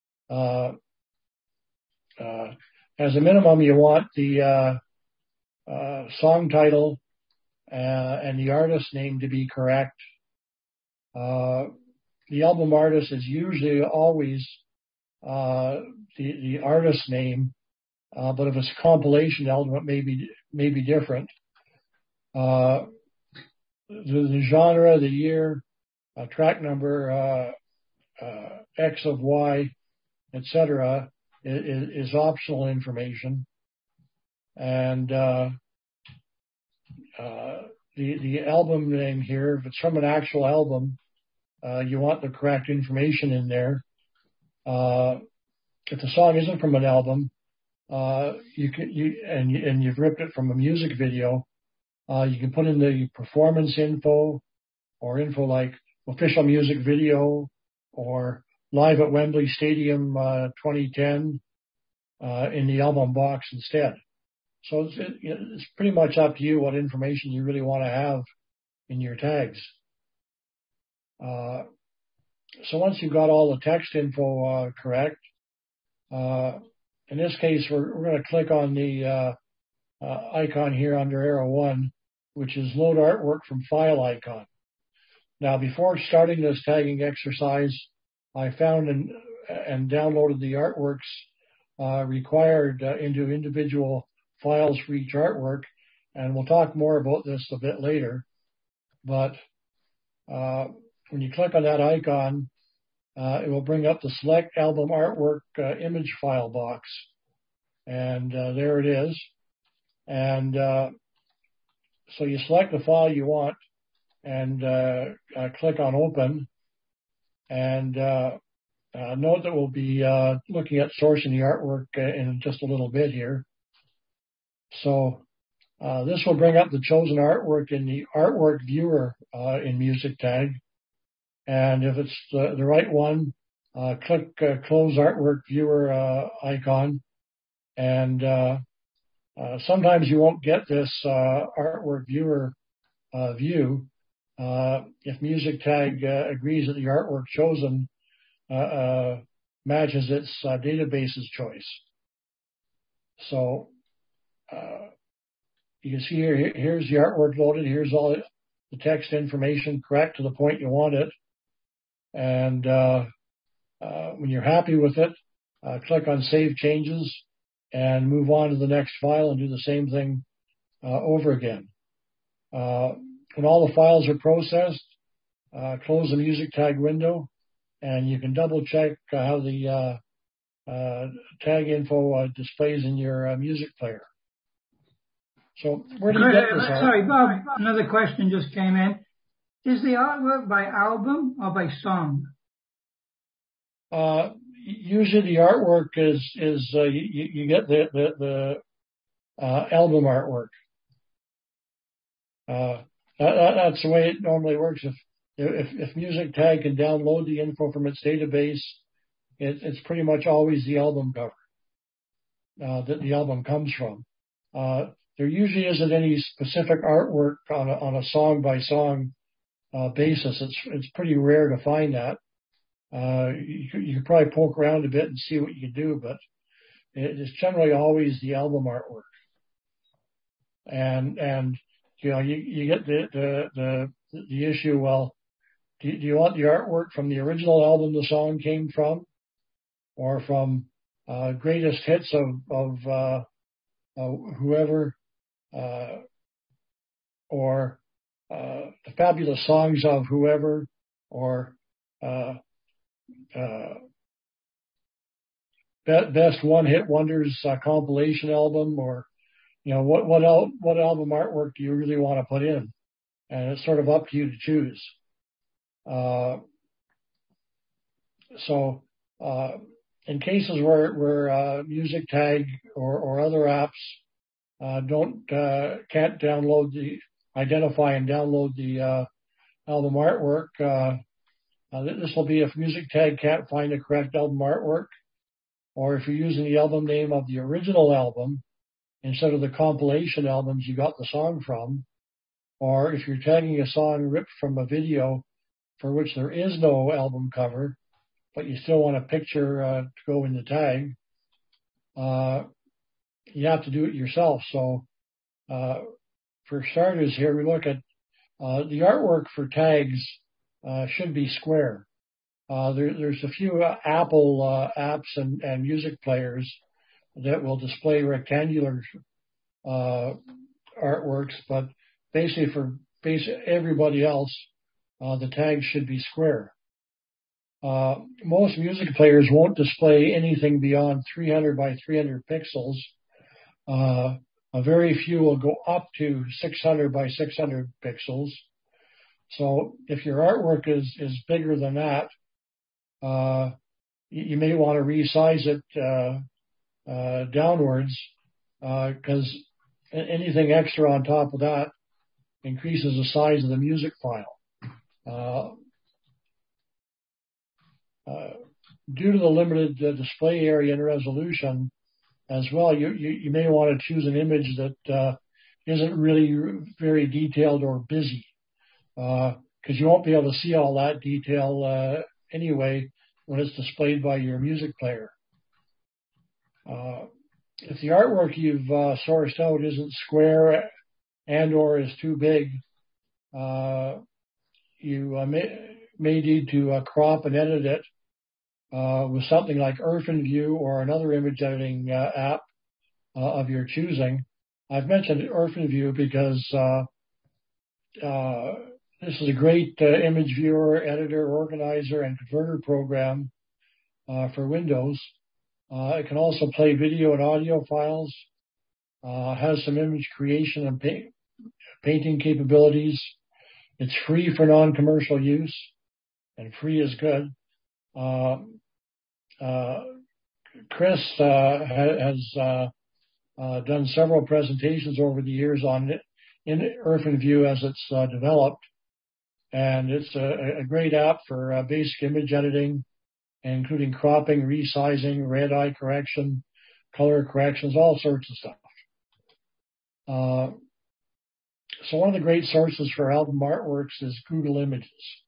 As a minimum, you want the song title and the artist name to be correct. The album artist is usually always the artist name, but if it's a compilation album, it may be different. The genre, the year, track number, X of Y, etc., is optional information, and the album name here, if it's from an actual album, you want the correct information in there. If the song isn't from an album, you've ripped it from a music video, you can put in the performance info or info like official music video or live at Wembley Stadium 2010 in the album box instead. So it's pretty much up to you what information you really want to have in your tags. So once you've got all the text info correct, in this case, we're going to click on the icon here under arrow 1, which is Load Artwork from File icon. Now, before starting this tagging exercise, I found and downloaded the artworks required into individual files for each artwork, and we'll talk more about this a bit later. But when you click on that icon, it will bring up the Select Album Artwork image file box. And there it is. And so you select the file you want and click on Open. And note that we'll be looking at sourcing the artwork in just a little bit here. So this will bring up the chosen artwork in the Artwork Viewer in MusicTag. And if it's the right one, click Close Artwork Viewer icon. And sometimes you won't get this Artwork Viewer view if MusicTag agrees that the artwork chosen matches its database's choice. So you can see here's the artwork loaded. Here's all the text information correct to the point you want it. And when you're happy with it, click on Save Changes and move on to the next file and do the same thing over again. When all the files are processed, close the MusicTag window, and you can double check how the tag info displays in your music player. So where do you get this? Sorry, Bob, another question just came in. Is the artwork by album or by song? Usually the artwork is you get the album artwork. That's the way it normally works. If MusicTag can download the info from its database, it's pretty much always the album cover that the album comes from. There usually isn't any specific artwork on a song by song basis. It's pretty rare to find that. You could probably poke around a bit and see what you can do, but it's generally always the album artwork. And you get the issue. Well, do you want the artwork from the original album the song came from, or from greatest hits of whoever, or the fabulous songs of whoever, or best one-hit wonders compilation album, or what album artwork do you really want to put in? And it's sort of up to you to choose. So in cases where music tag or other apps can't identify and download the album artwork, this will be if music tag can't find the correct album artwork, or if you're using the album name of the original album instead of the compilation albums you got the song from, or if you're tagging a song ripped from a video for which there is no album cover, but you still want a picture to go in the tag, you have to do it yourself. So for starters here, we look at the artwork for tags should be square. There's a few Apple apps and music players that will display rectangular artworks, but basically for everybody else, the tags should be square. Most music players won't display anything beyond 300 by 300 pixels. A very few will go up to 600 by 600 pixels. So if your artwork is bigger than that, you may want to resize it downwards, because anything extra on top of that increases the size of the music file. Due to the limited display area and resolution as well, you may want to choose an image that isn't really very detailed or busy, because you won't be able to see all that detail anyway when it's displayed by your music player. If the artwork you've sourced out isn't square and or is too big, you may need to crop and edit it with something like OrphanView or another image editing app of your choosing. I've mentioned OrphanView because this is a great image viewer, editor, organizer, and converter program for Windows. It can also play video and audio files, has some image creation and painting capabilities. It's free for non-commercial use, and free is good. Chris has done several presentations over the years on it in OrphanView as it's developed, and it's a great app for basic image editing, including cropping, resizing, red eye correction, color corrections, all sorts of stuff. So one of the great sources for album artworks is Google Images.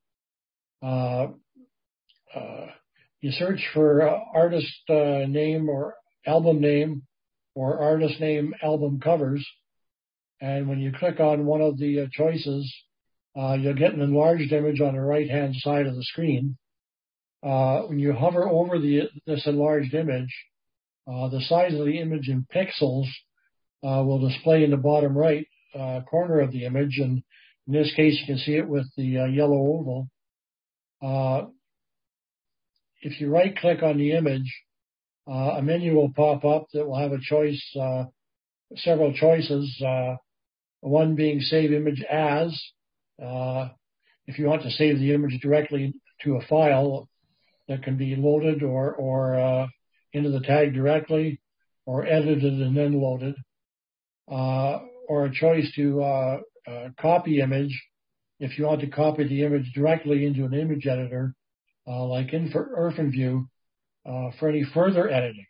You search for artist name or album name or artist name album covers, and when you click on one of the choices, you'll get an enlarged image on the right-hand side of the screen. When you hover over this enlarged image, the size of the image in pixels will display in the bottom right corner of the image, and in this case you can see it with the yellow oval. If you right-click on the image, a menu will pop up that will have a choice, several choices, one being Save Image As. If you want to save the image directly to a file that can be loaded or into the tag directly, or edited and then loaded, or a choice to copy image if you want to copy the image directly into an image editor, like in OrphanView, for any further editing.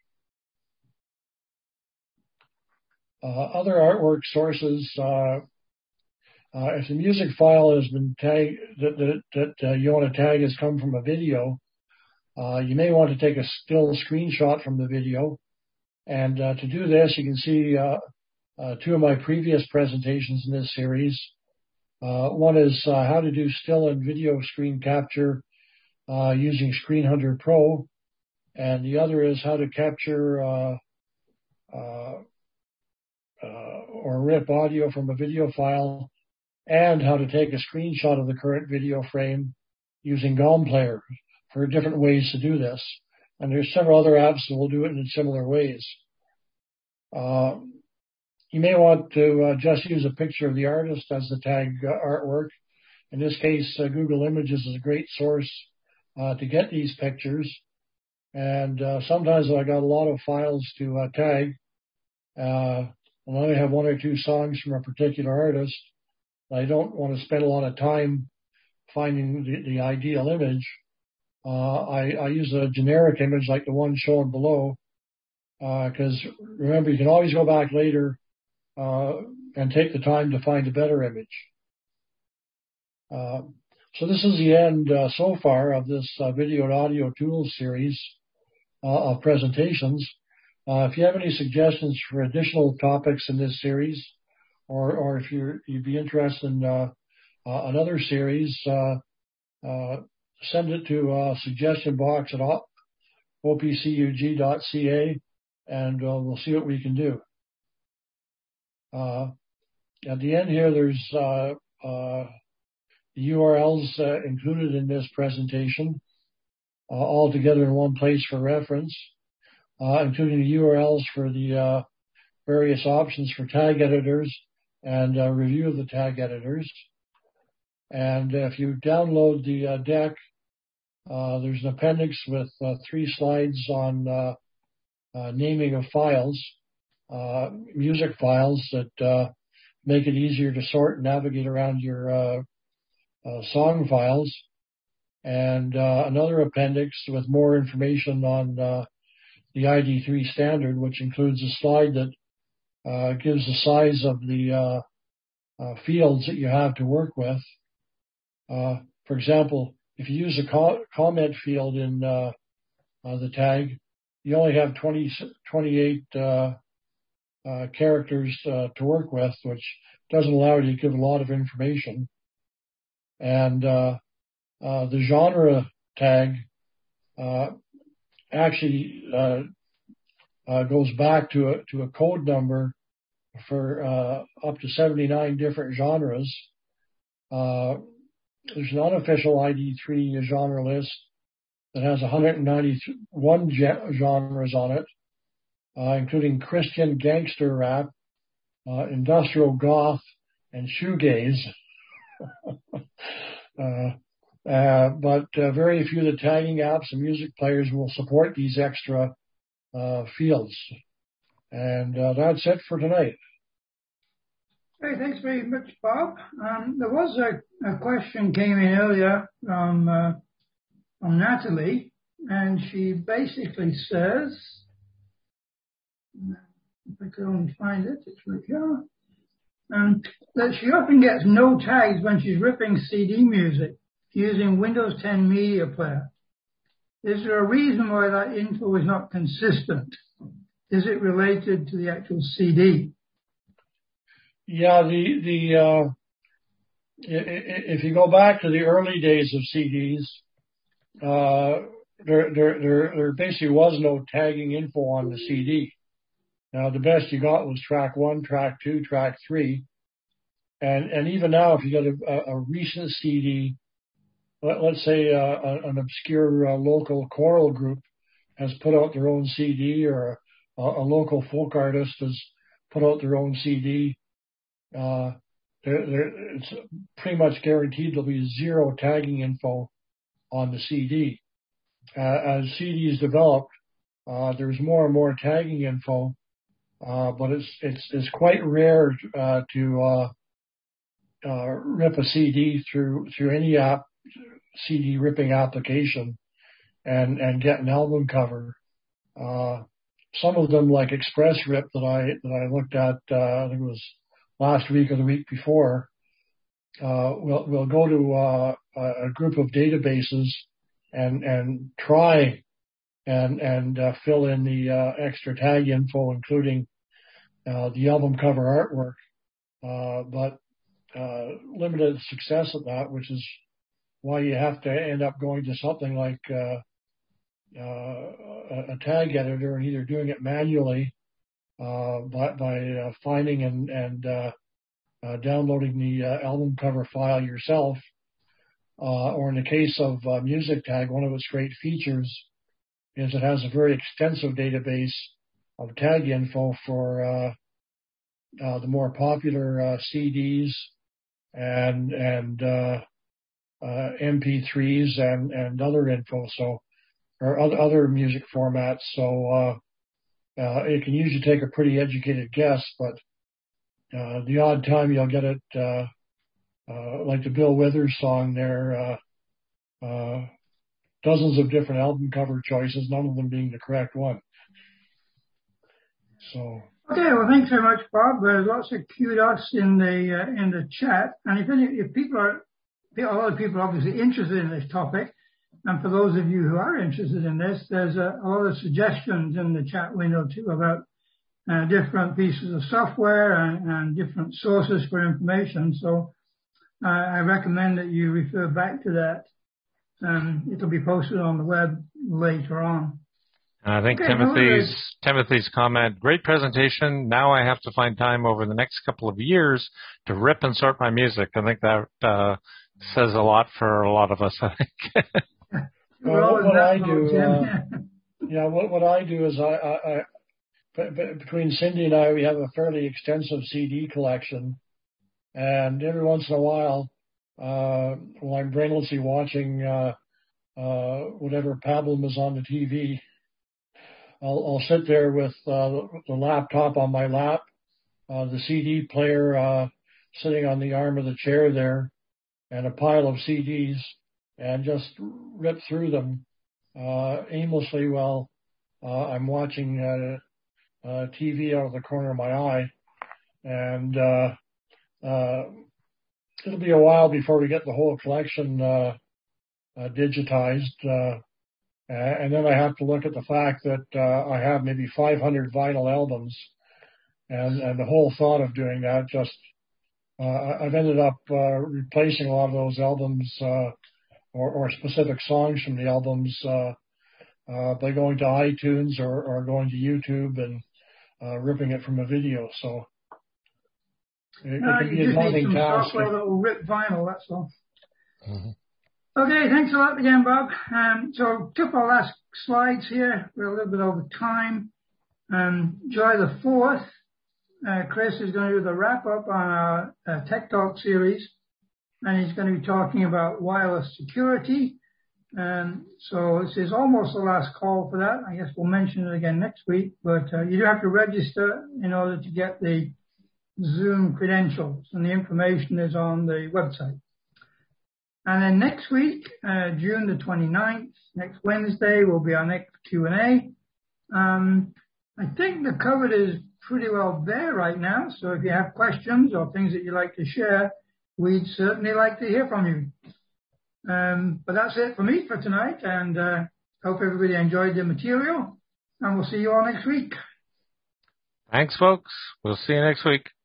Other artwork sources, if the music file has been tagged, that you want to tag has come from a video, you may want to take a still screenshot from the video. And to do this, you can see two of my previous presentations in this series. One is how to do still and video screen capture using Screen Hunter Pro, and the other is how to capture or rip audio from a video file, and how to take a screenshot of the current video frame using GOM Player, for different ways to do this. and there's several other apps that will do it in similar ways. You may want to just use a picture of the artist as the tag artwork. In this case, Google Images is a great source to get these pictures. And sometimes I got a lot of files to tag, and I have one or two songs from a particular artist. I don't want to spend a lot of time finding the ideal image. I use a generic image like the one shown below, because remember, you can always go back later and take the time to find a better image. So this is the end so far of this video and audio tools series of presentations. If you have any suggestions for additional topics in this series, or if you'd be interested in another series, send it to suggestion box at opcug.ca, and we'll see what we can do. At the end here, there's the URLs included in this presentation, all together in one place for reference, including the URLs for the various options for tag editors and a review of the tag editors. And if you download the deck, there's an appendix with 3 slides on naming of files, music files that make it easier to sort and navigate around your song files, and another appendix with more information on the ID3 standard, which includes a slide that gives the size of the fields that you have to work with. For example, if you use a comment field in the tag, you only have 28 characters to work with, which doesn't allow you to give a lot of information. And the genre tag actually goes back to a code number for up to 79 different genres. There's an unofficial ID3 genre list that has 191 genres on it, including Christian gangster rap, industrial goth, and shoegaze. But very few of the tagging apps and music players will support these extra fields. And that's it for tonight. Hey, thanks very much, Bob. There was a question came in earlier from Natalie, and she basically says, if I could only find it, it's right here, that she often gets no tags when she's ripping CD music using Windows 10 Media Player. Is there a reason why that info is not consistent? Is it related to the actual CD? Yeah, if you go back to the early days of CDs, there basically was no tagging info on the CD. Now, the best you got was track 1, track 2, track 3. And even now, if you get a recent CD, let's say an obscure local choral group has put out their own CD, or a local folk artist has put out their own CD, it's pretty much guaranteed there'll be zero tagging info on the CD. As CDs develop, there's more and more tagging info, but it's quite rare to rip a CD through any CD ripping application and get an album cover. Some of them, like Express Rip that I looked at, I think it was last week or the week before, we'll go to a group of databases and try and fill in the extra tag info, including the album cover artwork, but limited success at that, which is why you have to end up going to something like a tag editor and either doing it manually by finding and downloading the album cover file yourself, or in the case of Music Tag, one of its great features is it has a very extensive database of tag info for the more popular CDs and MP3s and other info, or other music formats. So it can usually take a pretty educated guess, but the odd time you'll get it, like the Bill Withers song there, dozens of different album cover choices, none of them being the correct one. So. Okay, well, thanks very much, Bob. There's lots of kudos in the chat, and if people are, a lot of people are obviously interested in this topic, and for those of you who are interested in this, there's a lot of suggestions in the chat window too about different pieces of software and different sources for information. So I recommend that you refer back to that. It'll be posted on the web later on. I think okay, Timothy's comment, great presentation. Now I have to find time over the next couple of years to rip and sort my music. I think that says a lot for a lot of us, I think. Well, what I do is I between Cindy and I, we have a fairly extensive CD collection, and every once in a while, when I'm brainlessly watching whatever pablum is on the TV, I'll sit there with the laptop on my lap, the CD player sitting on the arm of the chair there, and a pile of CDs, and just rip through them aimlessly while I'm watching TV out of the corner of my eye. And it'll be a while before we get the whole collection digitized. And then I have to look at the fact that I have maybe 500 vinyl albums, and the whole thought of doing that just I've ended up replacing a lot of those albums or specific songs from the albums by going to iTunes or going to YouTube and ripping it from a video. So it can be a daunting task. Software that will rip vinyl, that's all. Mm-hmm. Okay, thanks a lot again, Bob. So took our last slides here. We're a little bit over time. July the 4th, Chris is going to do the wrap-up on our Tech Talk series, and he's going to be talking about wireless security. So this is almost the last call for that. I guess we'll mention it again next week, but you do have to register in order to get the Zoom credentials, and the information is on the website. And then next week, June the 29th, next Wednesday, will be our next Q&A. I think the cover is pretty well there right now, so if you have questions or things that you'd like to share, we'd certainly like to hear from you. But that's it for me for tonight, and hope everybody enjoyed the material, and we'll see you all next week. Thanks, folks. We'll see you next week.